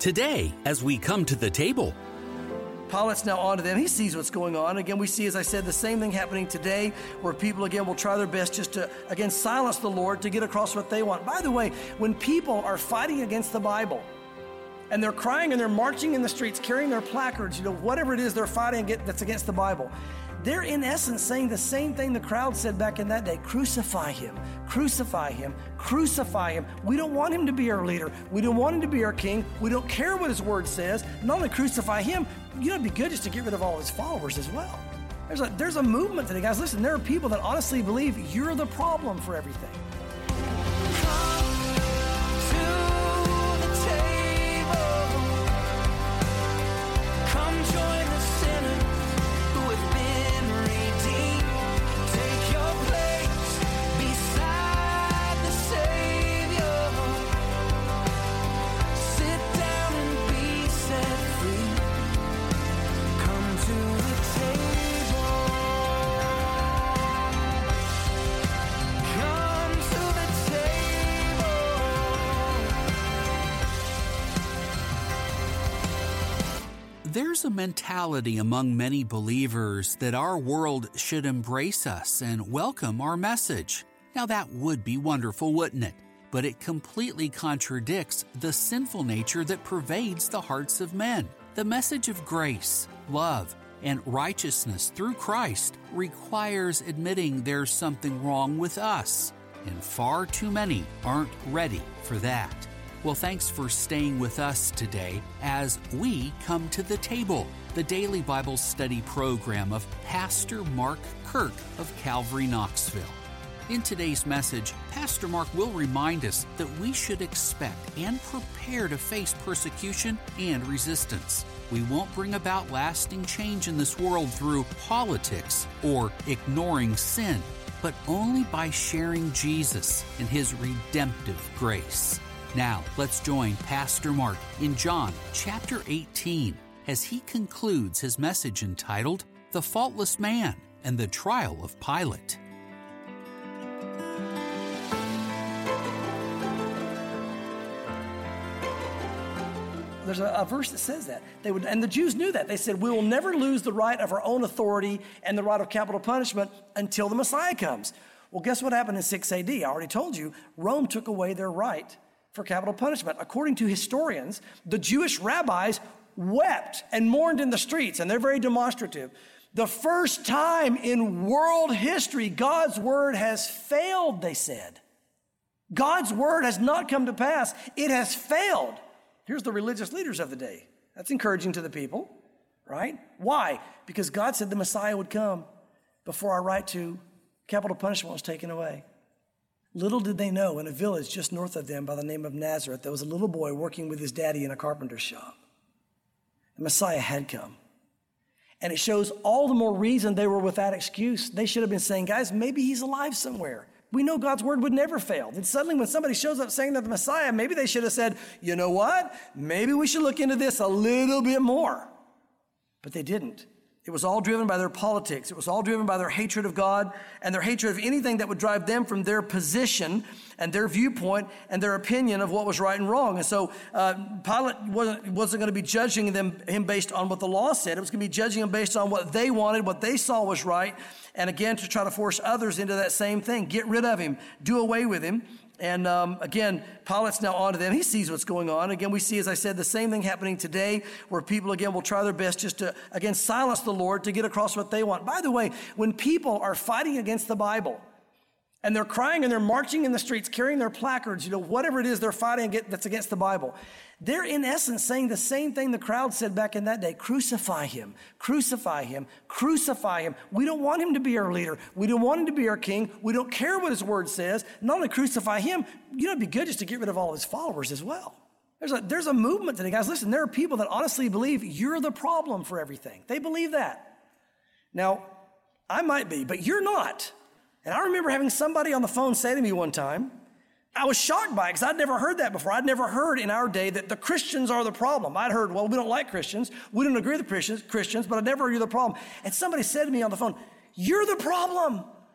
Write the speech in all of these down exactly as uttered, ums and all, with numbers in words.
Today, as we come to the table, Pilate's now on to them. He sees what's going on. Again, we see, as I said, the same thing happening today, where people, again, will try their best just to, again, silence the Lord to get across what they want. By the way, when people are fighting against the Bible, and they're crying and they're marching in the streets, carrying their placards, you know, whatever it is they're fighting that's against the Bible, they're in essence saying the same thing the crowd said back in that day. Crucify him, crucify him, crucify him. We don't want him to be our leader. We don't want him to be our king. We don't care what his word says. Not only crucify him, you know, it'd be good just to get rid of all his followers as well. There's a, there's a movement today, guys. Listen, there are people that honestly believe you're the problem for everything. There's a mentality among many believers that our world should embrace us and welcome our message. Now that would be wonderful, wouldn't it? But it completely contradicts the sinful nature that pervades the hearts of men. The message of grace, love, and righteousness through Christ requires admitting there's something wrong with us, and far too many aren't ready for that. Well, thanks for staying with us today as we come to the table, the daily Bible study program of Pastor Mark Kirk of Calvary Knoxville. In today's message, Pastor Mark will remind us that we should expect and prepare to face persecution and resistance. We won't bring about lasting change in this world through politics or ignoring sin, but only by sharing Jesus and His redemptive grace. Now, let's join Pastor Mark in John chapter eighteen as he concludes his message entitled, The Faultless Man and the Trial of Pilate. There's a, a verse that says that. They would, and the Jews knew that. They said, we will never lose the right of our own authority and the right of capital punishment until the Messiah comes. Well, guess what happened in six A D? I already told you, Rome took away their right for capital punishment. According to historians, the Jewish rabbis wept and mourned in the streets, and they're very demonstrative. The first time in world history, God's word has failed, they said. God's word has not come to pass. It has failed. Here's the religious leaders of the day. That's encouraging to the people, right? Why? Because God said the Messiah would come before our right to capital punishment was taken away. Little did they know, in a village just north of them by the name of Nazareth, there was a little boy working with his daddy in a carpenter's shop. The Messiah had come. And it shows all the more reason they were without excuse. They should have been saying, guys, maybe he's alive somewhere. We know God's word would never fail. And suddenly when somebody shows up saying that the Messiah, maybe they should have said, you know what? Maybe we should look into this a little bit more. But they didn't. It was all driven by their politics. It was all driven by their hatred of God and their hatred of anything that would drive them from their position and their viewpoint and their opinion of what was right and wrong. And so uh, Pilate wasn't, wasn't going to be judging them, him based on what the law said. It was going to be judging him based on what they wanted, what they saw was right. And again, to try to force others into that same thing. Get rid of him. Do away with him. And um, again, Pilate's now on to them. He sees what's going on. Again, we see, as I said, the same thing happening today, where people, again, will try their best just to, again, silence the Lord to get across what they want. By the way, when people are fighting against the Bible, and they're crying and they're marching in the streets, carrying their placards, you know, whatever it is they're fighting that's against the Bible, they're in essence saying the same thing the crowd said back in that day. Crucify him, crucify him, crucify him. We don't want him to be our leader. We don't want him to be our king. We don't care what his word says. Not only crucify him, you know, it'd be good just to get rid of all his followers as well. There's a, there's a movement today, guys. Listen, there are people that honestly believe you're the problem for everything. They believe that. Now, I might be, but you're not. And I remember having somebody on the phone say to me one time, I was shocked by it because I'd never heard that before. I'd never heard in our day that the Christians are the problem. I'd heard, well, we don't like Christians. We don't agree with Christians, Christians, but I never heard you're the problem. And somebody said to me on the phone, you're the problem.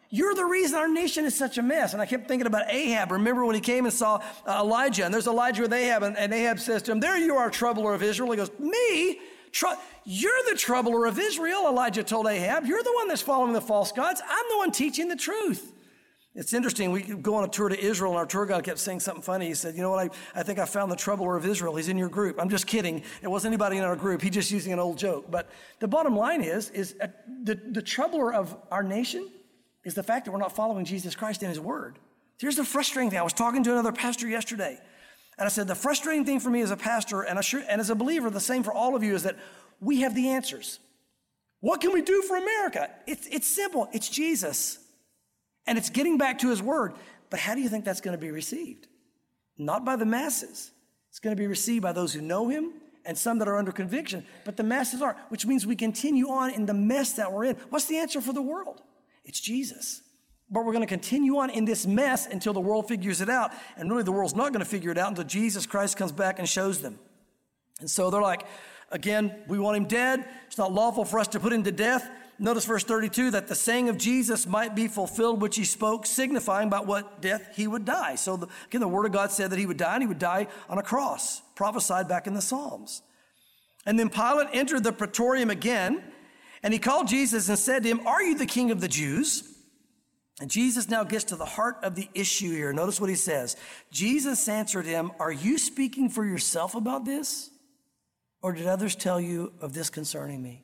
You're the reason our nation is such a mess. And I kept thinking about Ahab. Remember when he came and saw uh, Elijah, and there's Elijah with Ahab, and, and Ahab says to him, there you are, troubler of Israel. He goes, me? Tr- You're the troubler of Israel, Elijah told Ahab. You're the one that's following the false gods. I'm the one teaching the truth. It's interesting. We go on a tour to Israel, and our tour guide kept saying something funny. He said, you know what, I, I think I found the troubler of Israel. He's in your group. I'm just kidding. It wasn't anybody in our group. He's just using an old joke. But the bottom line is, is uh, the, the troubler of our nation is the fact that we're not following Jesus Christ in his word. Here's the frustrating thing. I was talking to another pastor yesterday, and I said, the frustrating thing for me as a pastor and, sure, and as a believer, the same for all of you, is that we have the answers. What can we do for America? It's, it's simple. It's Jesus. And it's getting back to his word. But how do you think that's going to be received? Not by the masses. It's going to be received by those who know him and some that are under conviction. But the masses aren't, which means we continue on in the mess that we're in. What's the answer for the world? It's Jesus. But we're going to continue on in this mess until the world figures it out. And really, the world's not going to figure it out until Jesus Christ comes back and shows them. And so they're like, again, we want him dead. It's not lawful for us to put him to death. Notice verse thirty-two, that the saying of Jesus might be fulfilled, which he spoke, signifying by what death he would die. So the, again, the word of God said that he would die, and he would die on a cross, prophesied back in the Psalms. And then Pilate entered the praetorium again, and he called Jesus and said to him, are you the king of the Jews? And Jesus now gets to the heart of the issue here. Notice what he says. Jesus answered him, are you speaking for yourself about this? Or did others tell you of this concerning me?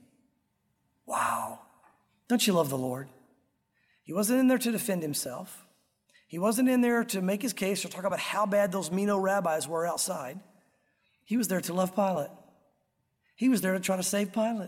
Wow. Don't you love the Lord? He wasn't in there to defend himself. He wasn't in there to make his case or talk about how bad those mean old rabbis were outside. He was there to love Pilate. He was there to try to save Pilate.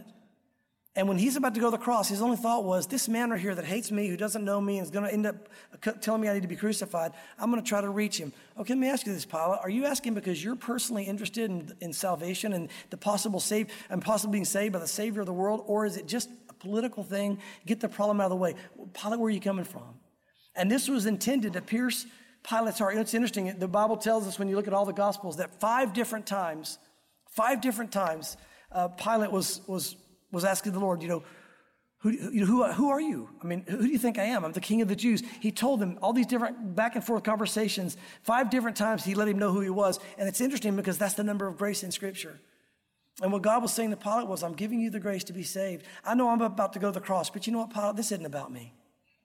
And when he's about to go to the cross, his only thought was, this man right here that hates me, who doesn't know me, and is going to end up telling me I need to be crucified, I'm going to try to reach him. Okay, let me ask you this, Pilate. Are you asking because you're personally interested in, in salvation and the possible save and possibly being saved by the Savior of the world? Or is it just a political thing? Get the problem out of the way. Pilate, where are you coming from? And this was intended to pierce Pilate's heart. You know, it's interesting. The Bible tells us when you look at all the Gospels that five different times, five different times, uh, Pilate was was was asking the Lord, you know, who, who, who, who are you? I mean, who do you think I am? I'm the King of the Jews. He told them all these different back and forth conversations. Five different times he let him know who he was. And it's interesting because that's the number of grace in Scripture. And what God was saying to Pilate was, I'm giving you the grace to be saved. I know I'm about to go to the cross, but you know what, Pilate? This isn't about me.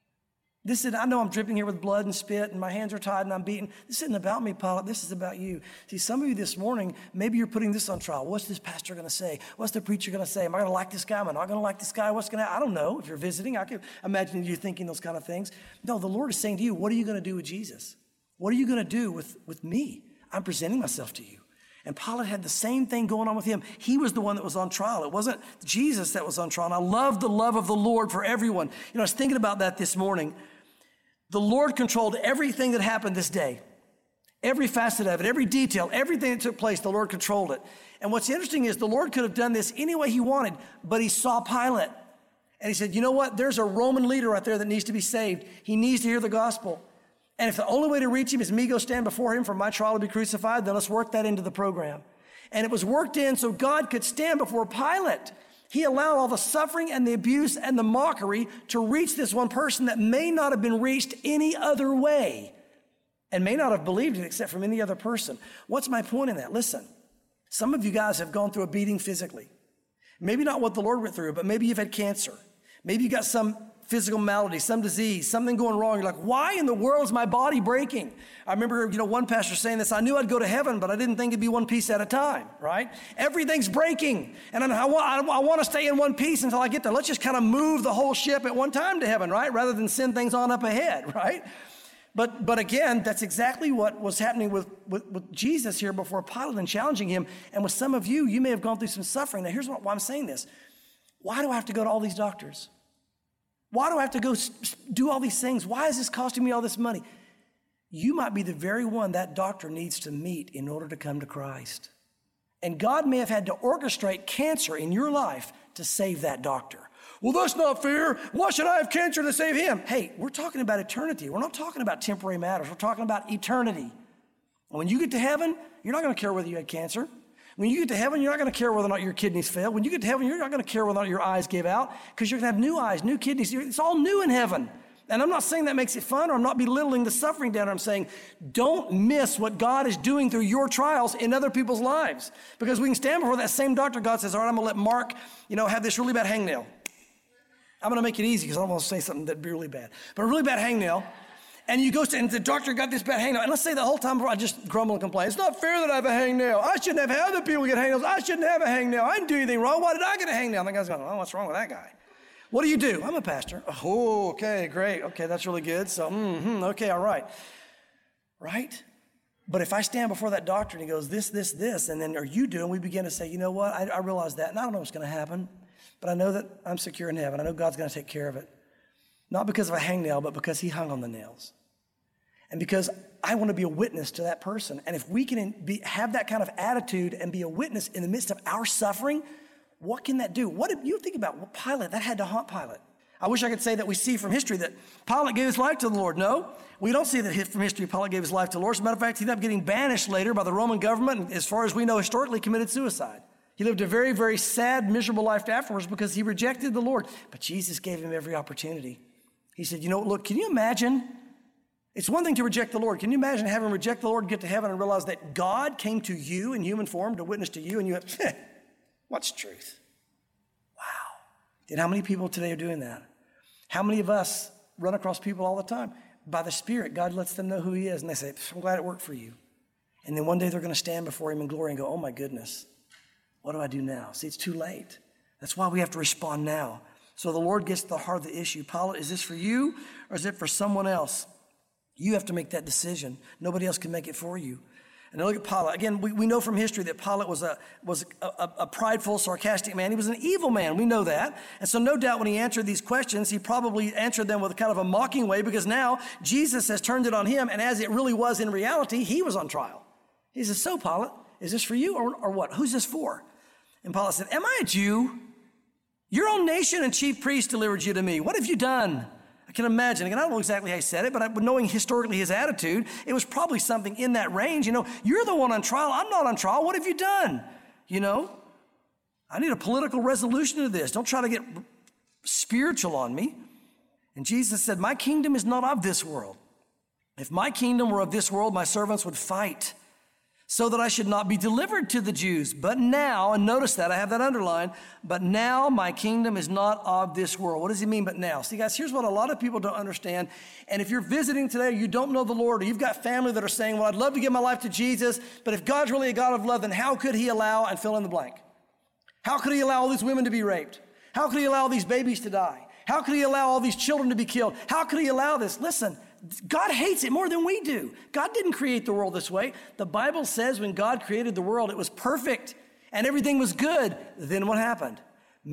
This is, I know I'm dripping here with blood and spit, and my hands are tied and I'm beaten. This isn't about me, Pilate. This is about you. See, some of you this morning, maybe you're putting this on trial. What's this pastor going to say? What's the preacher going to say? Am I going to like this guy? Am I not going to like this guy? What's going to, I don't know. If you're visiting, I can imagine you thinking those kind of things. No, the Lord is saying to you, what are you going to do with Jesus? What are you going to do with, with me? I'm presenting myself to you. And Pilate had the same thing going on with him. He was the one that was on trial. It wasn't Jesus that was on trial. And I love the love of the Lord for everyone. You know, I was thinking about that this morning. The Lord controlled everything that happened this day. Every facet of it, every detail, everything that took place, the Lord controlled it. And what's interesting is the Lord could have done this any way he wanted, but he saw Pilate. And he said, you know what? There's a Roman leader right there that needs to be saved. He needs to hear the gospel. And if the only way to reach him is me go stand before him for my trial to be crucified, then let's work that into the program. And it was worked in so God could stand before Pilate. He allowed all the suffering and the abuse and the mockery to reach this one person that may not have been reached any other way and may not have believed it except from any other person. What's my point in that? Listen, some of you guys have gone through a beating physically. Maybe not what the Lord went through, but maybe you've had cancer. Maybe you got some physical malady, some disease, something going wrong. You're like, why in the world is my body breaking? I remember, you know, one pastor saying this, I knew I'd go to heaven, but I didn't think it'd be one piece at a time, right? Everything's breaking. And I, want, I want to stay in one piece until I get there. Let's just kind of move the whole ship at one time to heaven, right? Rather than send things on up ahead, right? But but again, that's exactly what was happening with, with, with Jesus here before Pilate and challenging him. And with some of you, you may have gone through some suffering. Now, here's what, why I'm saying this. Why do I have to go to all these doctors? Why do I have to go do all these things? Why is this costing me all this money? You might be the very one that doctor needs to meet in order to come to Christ. And God may have had to orchestrate cancer in your life to save that doctor. Well, that's not fair. Why should I have cancer to save him? Hey, we're talking about eternity. We're not talking about temporary matters. We're talking about eternity. And when you get to heaven, you're not going to care whether you had cancer. When you get to heaven, you're not going to care whether or not your kidneys fail. When you get to heaven, you're not going to care whether or not your eyes give out because you're going to have new eyes, new kidneys. It's all new in heaven. And I'm not saying that makes it fun, or I'm not belittling the suffering down there. I'm saying don't miss what God is doing through your trials in other people's lives. Because we can stand before that same doctor. God says, all right, I'm going to let Mark, you know, have this really bad hangnail. I'm going to make it easy because I don't want to say something that'd be really bad. But a really bad hangnail. And you go to, and the doctor got this bad hangnail. And let's say the whole time I just grumble and complain. It's not fair that I have a hangnail. I shouldn't have other people get hangnails. I shouldn't have a hangnail. I didn't do anything wrong. Why did I get a hangnail? And the guy's going, oh, what's wrong with that guy? What do you do? I'm a pastor. Oh, okay, great. Okay, that's really good. So, mm-hmm, okay, all right. Right? But if I stand before that doctor and he goes, this, this, this, and then, or you do, and we begin to say, you know what? I, I realize that, and I don't know what's going to happen, but I know that I'm secure in heaven. I know God's going to take care of it. Not because of a hangnail, but because he hung on the nails. And because I want to be a witness to that person. And if we can be, have that kind of attitude and be a witness in the midst of our suffering, what can that do? What if you think about well, Pilate? That had to haunt Pilate. I wish I could say that we see from history that Pilate gave his life to the Lord. No, we don't see that from history Pilate gave his life to the Lord. As a matter of fact, he ended up getting banished later by the Roman government, and as far as we know, historically committed suicide. He lived a very, very sad, miserable life afterwards because he rejected the Lord. But Jesus gave him every opportunity. He said, you know, look, can you imagine? It's one thing to reject the Lord. Can you imagine having reject the Lord and get to heaven and realize that God came to you in human form to witness to you, and you have, what's truth? Wow. And how many people today are doing that? How many of us run across people all the time? By the Spirit, God lets them know who he is, and they say, I'm glad it worked for you. And then one day they're going to stand before him in glory and go, oh my goodness, what do I do now? See, it's too late. That's why we have to respond now. So the Lord gets to the heart of the issue. Pilate, is this for you or is it for someone else? You have to make that decision. Nobody else can make it for you. And now look at Pilate. Again, we, we know from history that Pilate was a was a, a, a prideful, sarcastic man. He was an evil man. We know that. And so no doubt when he answered these questions, he probably answered them with kind of a mocking way because now Jesus has turned it on him. And as it really was in reality, he was on trial. He says, so Pilate, is this for you or, or what? Who's this for? And Pilate said, am I a Jew? Your own nation and chief priest delivered you to me. What have you done? I can imagine. Again, I don't know exactly how he said it, but I, knowing historically his attitude, it was probably something in that range. You know, you're the one on trial. I'm not on trial. What have you done? You know, I need a political resolution to this. Don't try to get spiritual on me. And Jesus said, my kingdom is not of this world. If my kingdom were of this world, my servants would fight so that I should not be delivered to the Jews. But now, and notice that, I have that underlined, but now my kingdom is not of this world. What does he mean, but now? See, guys, here's what a lot of people don't understand. And if you're visiting today, you don't know the Lord, or you've got family that are saying, well, I'd love to give my life to Jesus, but if God's really a God of love, then how could he allow, and fill in the blank? How could he allow all these women to be raped? How could he allow these babies to die? How could he allow all these children to be killed? How could he allow this? Listen, God hates it more than we do. God didn't create the world this way. The Bible says when God created the world, it was perfect and everything was good. Then what happened?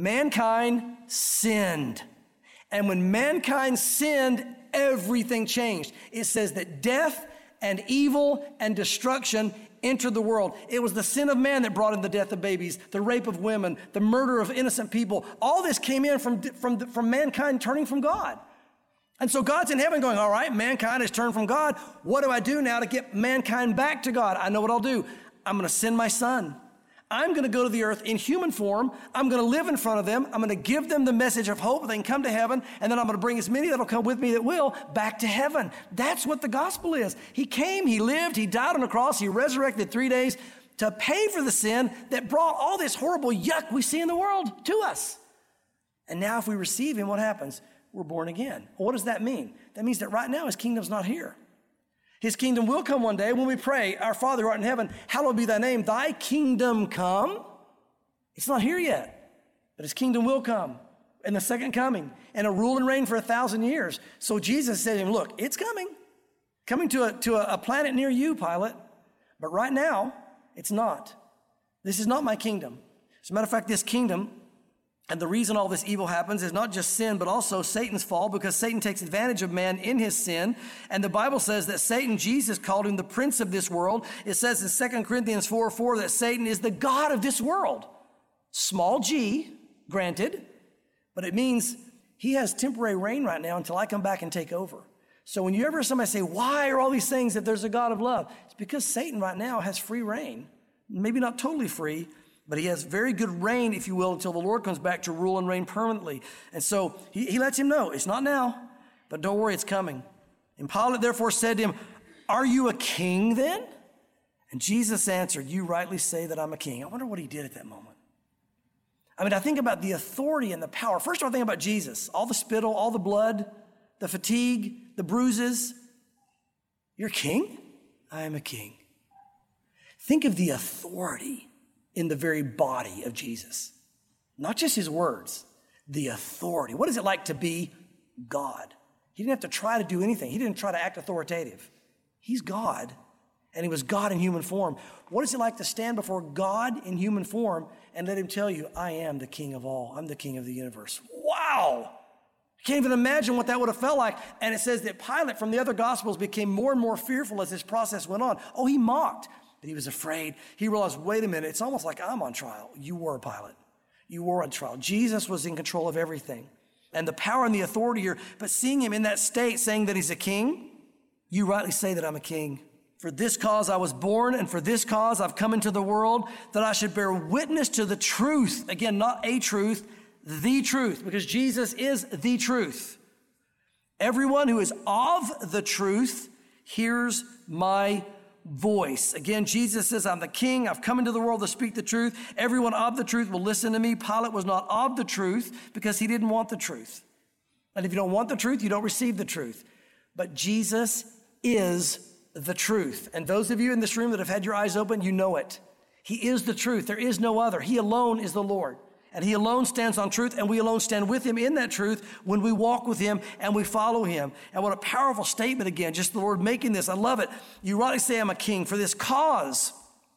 Mankind sinned. And when mankind sinned, everything changed. It says that death and evil and destruction entered the world. It was the sin of man that brought in the death of babies, the rape of women, the murder of innocent people. All this came in from, from, from mankind turning from God. And so God's in heaven going, all right, mankind has turned from God. What do I do now to get mankind back to God? I know what I'll do. I'm going to send my son. I'm going to go to the earth in human form. I'm going to live in front of them. I'm going to give them the message of hope. They can come to heaven. And then I'm going to bring as many that'll come with me that will back to heaven. That's what the gospel is. He came, he lived, he died on the cross, he resurrected three days to pay for the sin that brought all this horrible yuck we see in the world to us. And now if we receive him, what happens? We're born again. Well, what does that mean? That means that right now his kingdom's not here. His kingdom will come one day when we pray, our Father who art in heaven, hallowed be thy name, thy kingdom come. It's not here yet, but his kingdom will come in the second coming and it'll rule and reign for a thousand years. So Jesus said to him, look, it's coming, coming to a, to a, a planet near you, Pilate, but right now it's not. This is not my kingdom. As a matter of fact, this kingdom, and the reason all this evil happens is not just sin, but also Satan's fall, because Satan takes advantage of man in his sin. And the Bible says that Satan, Jesus called him the prince of this world. It says in Second Corinthians four four that Satan is the god of this world. Small g, granted, but it means he has temporary reign right now until I come back and take over. So when you ever hear somebody say, why are all these things if there's a God of love? It's because Satan right now has free reign. Maybe not totally free, but he has very good reign, if you will, until the Lord comes back to rule and reign permanently. And so he, he lets him know, it's not now. But don't worry, it's coming. And Pilate therefore said to him, are you a king then? And Jesus answered, you rightly say that I'm a king. I wonder what he did at that moment. I mean, I think about the authority and the power. First of all, I think about Jesus. All the spittle, all the blood, the fatigue, the bruises. You're king? I am a king. Think of the authority in the very body of Jesus. Not just his words, the authority. What is it like to be God? He didn't have to try to do anything. He didn't try to act authoritative. He's God, and he was God in human form. What is it like to stand before God in human form and let him tell you, I am the king of all. I'm the king of the universe. Wow! I can't even imagine what that would have felt like. And it says that Pilate from the other Gospels became more and more fearful as this process went on. Oh, he mocked, but he was afraid. He realized, wait a minute, it's almost like I'm on trial. You were Pilate. You were on trial. Jesus was in control of everything. And the power and the authority here, but seeing him in that state saying that he's a king, you rightly say that I'm a king. For this cause I was born, and for this cause I've come into the world, that I should bear witness to the truth. Again, not a truth, the truth, because Jesus is the truth. Everyone who is of the truth hears my voice. Again, Jesus says, I'm the king. I've come into the world to speak the truth. Everyone of the truth will listen to me. Pilate was not of the truth because he didn't want the truth. And if you don't want the truth, you don't receive the truth. But Jesus is the truth. And those of you in this room that have had your eyes open, you know it. He is the truth. There is no other. He alone is the Lord. And he alone stands on truth, and we alone stand with him in that truth when we walk with him and we follow him. And what a powerful statement again, just the Lord making this. I love it. You rightly say I'm a king. For this cause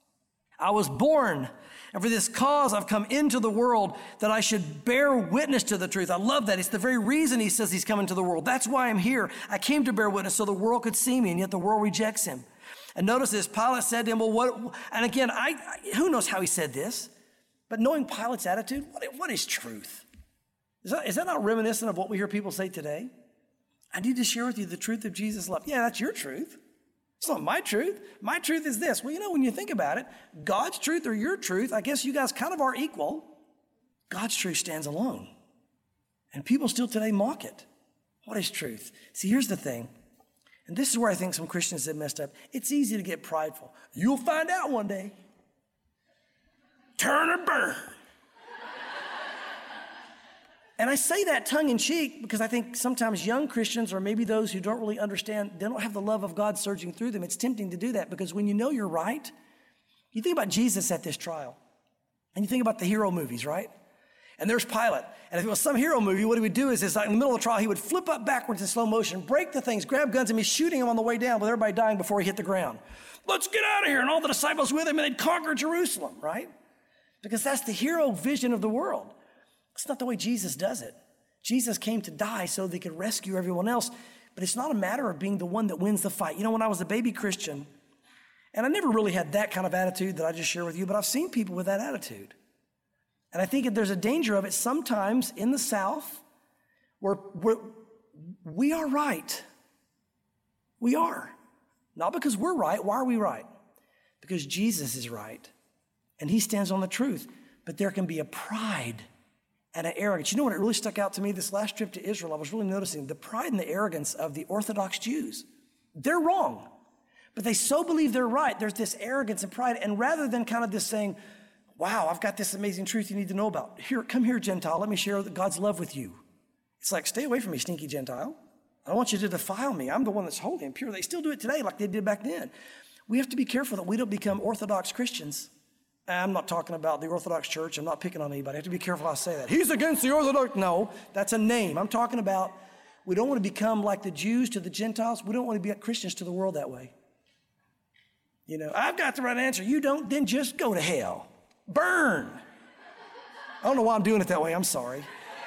I was born, and for this cause I've come into the world, that I should bear witness to the truth. I love that. It's the very reason he says he's come into the world. That's why I'm here. I came to bear witness so the world could see me, and yet the world rejects him. And notice this, Pilate said to him, well, what, and again, I, I who knows how he said this? But knowing Pilate's attitude, what, what is truth? Is that, is that not reminiscent of what we hear people say today? I need to share with you the truth of Jesus' love. Yeah, that's your truth. It's not my truth. My truth is this. Well, you know, when you think about it, God's truth or your truth, I guess you guys kind of are equal. God's truth stands alone. And people still today mock it. What is truth? See, here's the thing. And this is where I think some Christians have messed up. It's easy to get prideful. You'll find out one day. Turn or burn. And I say that tongue in cheek because I think sometimes young Christians, or maybe those who don't really understand, they don't have the love of God surging through them. It's tempting to do that because when you know you're right, you think about Jesus at this trial, and you think about the hero movies, right? And there's Pilate. And if it was some hero movie, what he would do is, is like in the middle of the trial, he would flip up backwards in slow motion, break the things, grab guns, and be shooting them on the way down with everybody dying before he hit the ground. Let's get out of here. And all the disciples with him, and they'd conquer Jerusalem, right? Because that's the hero vision of the world. It's not the way Jesus does it. Jesus came to die so that he could rescue everyone else. But it's not a matter of being the one that wins the fight. You know, when I was a baby Christian, and I never really had that kind of attitude that I just share with you, but I've seen people with that attitude. And I think that there's a danger of it sometimes in the South where we're, we are right. We are. Not because we're right. Why are we right? Because Jesus is right. And he stands on the truth. But there can be a pride and an arrogance. You know what, it really stuck out to me this last trip to Israel. I was really noticing the pride and the arrogance of the Orthodox Jews. They're wrong, but they so believe they're right. There's this arrogance and pride. And rather than kind of this saying, wow, I've got this amazing truth you need to know about. Here, come here, Gentile. Let me share God's love with you. It's like, stay away from me, stinky Gentile. I don't want you to defile me. I'm the one that's holy and pure. They still do it today like they did back then. We have to be careful that we don't become Orthodox Christians. I'm not talking about the Orthodox Church. I'm not picking on anybody. I have to be careful how I say that. He's against the Orthodox. No, that's a name. I'm talking about we don't want to become like the Jews to the Gentiles. We don't want to be Christians to the world that way. You know, I've got the right answer. You don't, then just go to hell. Burn. I don't know why I'm doing it that way. I'm sorry.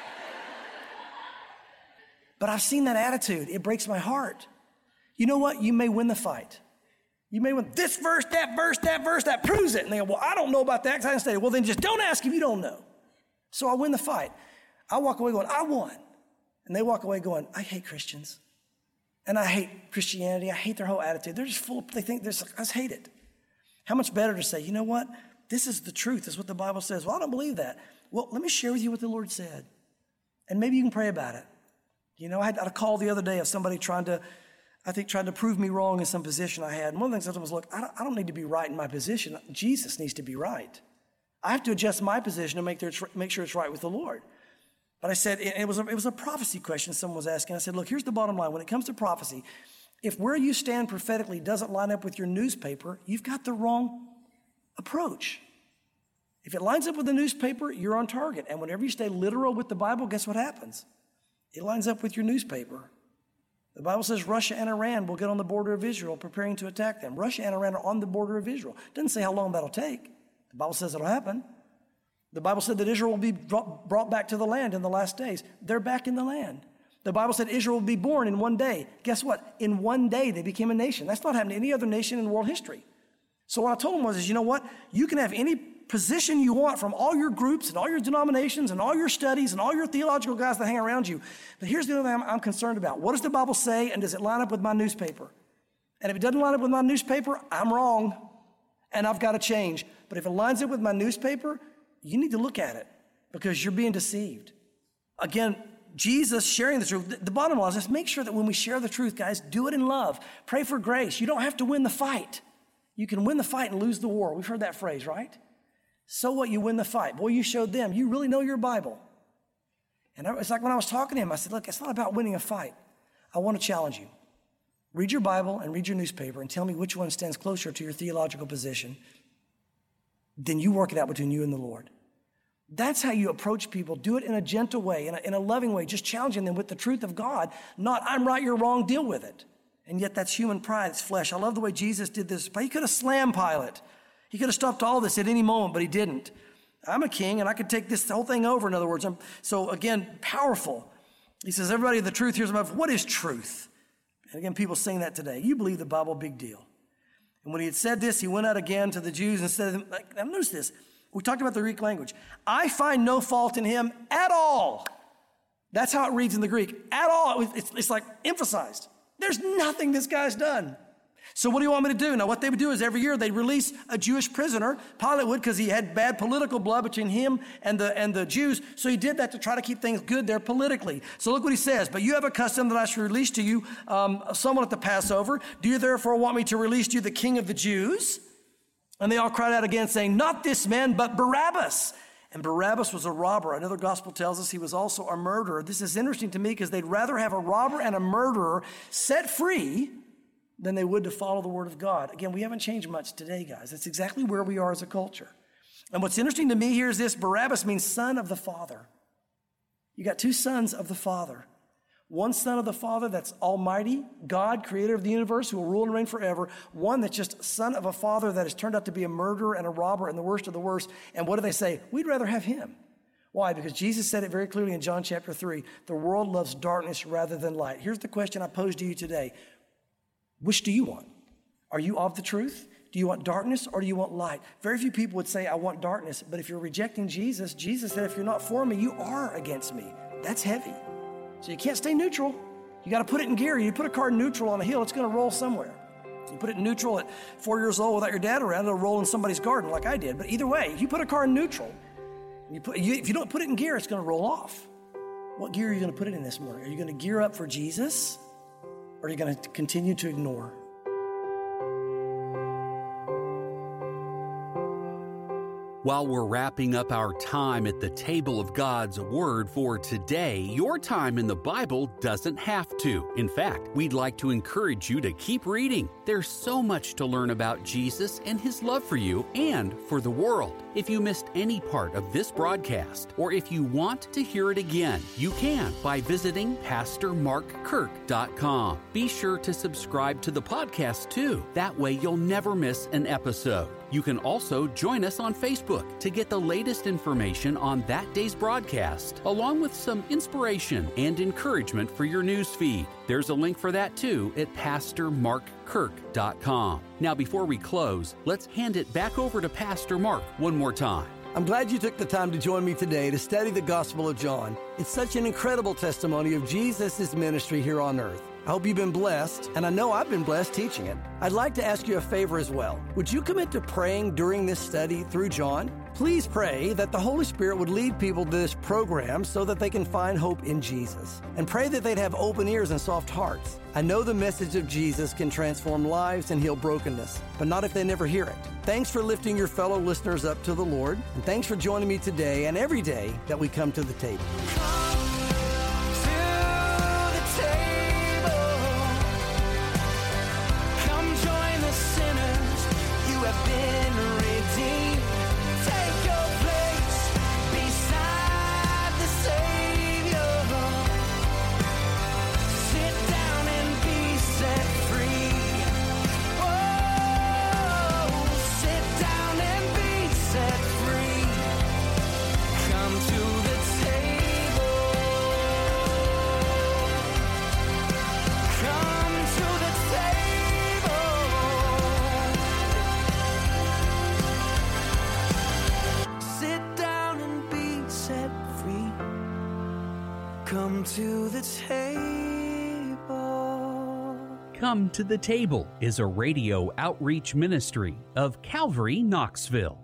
But I've seen that attitude. It breaks my heart. You know what? You may win the fight. You may win this verse, that verse, that verse, that proves it. And they go, well, I don't know about that because I didn't study it. Well, then just don't ask if you don't know. So I win the fight. I walk away going, I won. And they walk away going, I hate Christians. And I hate Christianity. I hate their whole attitude. They're just full of, they think, they're just, I just hate it. How much better to say, you know what? This is the truth. This is what the Bible says. Well, I don't believe that. Well, let me share with you what the Lord said. And maybe you can pray about it. You know, I had a call the other day of somebody trying to, I think, trying to prove me wrong in some position I had. And one of the things I said was, look, I don't, I don't need to be right in my position. Jesus needs to be right. I have to adjust my position to make, their, make sure it's right with the Lord. But I said, it was, a, it was a prophecy question someone was asking. I said, look, here's the bottom line. When it comes to prophecy, if where you stand prophetically doesn't line up with your newspaper, you've got the wrong approach. If it lines up with the newspaper, you're on target. And whenever you stay literal with the Bible, guess what happens? It lines up with your newspaper. The Bible says Russia and Iran will get on the border of Israel, preparing to attack them. Russia and Iran are on the border of Israel. It doesn't say how long that'll take. The Bible says it'll happen. The Bible said that Israel will be brought back to the land in the last days. They're back in the land. The Bible said Israel will be born in one day. Guess what? In one day, they became a nation. That's not happened to any other nation in world history. So what I told them was, is, you know what? You can have any position you want from all your groups and all your denominations and all your studies and all your theological guys that hang around you. But here's the other thing I'm, I'm concerned about. What does the Bible say, and does it line up with my newspaper? And if it doesn't line up with my newspaper, I'm wrong, and I've got to change. But if it lines up with my newspaper, you need to look at it because you're being deceived. Again, Jesus sharing the truth. The bottom line is just make sure that when we share the truth, guys, do it in love. Pray for grace. You don't have to win the fight. You can win the fight and lose the war. We've heard that phrase, right? So what? You win the fight. Boy, you showed them. You really know your Bible. And it's like when I was talking to him, I said, look, it's not about winning a fight. I want to challenge you. Read your Bible and read your newspaper and tell me which one stands closer to your theological position. Then you work it out between you and the Lord. That's how you approach people. Do it in a gentle way, in a, in a loving way, just challenging them with the truth of God, not I'm right, you're wrong, deal with it. And yet that's human pride, it's flesh. I love the way Jesus did this. He could have slammed Pilate. He could have stopped all this at any moment, but he didn't. I'm a king, and I could take this whole thing over, in other words. I'm, so again, powerful. He says, everybody, the truth, here's about what is truth? And again, people sing that today. You believe the Bible, big deal. And when he had said this, he went out again to the Jews and said, like, now notice this. We talked about the Greek language. I find no fault in him at all. That's how it reads in the Greek. At all. It's, it's like emphasized. There's nothing this guy's done. So what do you want me to do? Now, what they would do is every year they'd release a Jewish prisoner. Pilate would, because he had bad political blood between him and the, and the Jews. So he did that to try to keep things good there politically. So look what he says. But you have a custom that I should release to you um, someone at the Passover. Do you therefore want me to release to you the king of the Jews? And they all cried out again, saying, not this man, but Barabbas. And Barabbas was a robber. Another gospel tells us he was also a murderer. This is interesting to me because they'd rather have a robber and a murderer set free than they would to follow the word of God. Again, we haven't changed much today, guys. That's exactly where we are as a culture. And what's interesting to me here is this. Barabbas means son of the Father. You got two sons of the Father. One son of the Father that's almighty, God, creator of the universe, who will rule and reign forever. One that's just son of a father that has turned out to be a murderer and a robber and the worst of the worst. And what do they say? We'd rather have him. Why? Because Jesus said it very clearly in John chapter three. The world loves darkness rather than light. Here's the question I pose to you today. Which do you want? Are you of the truth? Do you want darkness or do you want light? Very few people would say, I want darkness. But if you're rejecting Jesus, Jesus said, if you're not for me, you are against me. That's heavy. So you can't stay neutral. You got to put it in gear. You put a car in neutral on a hill, it's going to roll somewhere. You put it in neutral at four years old without your dad around, it'll roll in somebody's garden like I did. But either way, if you put a car in neutral, you put, you, if you don't put it in gear, it's going to roll off. What gear are you going to put it in this morning? Are you going to gear up for Jesus? Or are you going to continue to ignore? While we're wrapping up our time at the table of God's Word for today, your time in the Bible doesn't have to. In fact, we'd like to encourage you to keep reading. There's so much to learn about Jesus and His love for you and for the world. If you missed any part of this broadcast, or if you want to hear it again, you can by visiting pastor mark kirk dot com. Be sure to subscribe to the podcast too. That way you'll never miss an episode. You can also join us on Facebook to get the latest information on that day's broadcast, along with some inspiration and encouragement for your news feed. There's a link for that too at pastor mark kirk dot com. Now, before we close, let's hand it back over to Pastor Mark one more time. I'm glad you took the time to join me today to study the Gospel of John. It's such an incredible testimony of Jesus' ministry here on earth. I hope you've been blessed, and I know I've been blessed teaching it. I'd like to ask you a favor as well. Would you commit to praying during this study through John? Please pray that the Holy Spirit would lead people to this program so that they can find hope in Jesus. And pray that they'd have open ears and soft hearts. I know the message of Jesus can transform lives and heal brokenness, but not if they never hear it. Thanks for lifting your fellow listeners up to the Lord, and thanks for joining me today and every day that we come to the table. Come to the table. Come to the Table is a radio outreach ministry of Calvary Knoxville.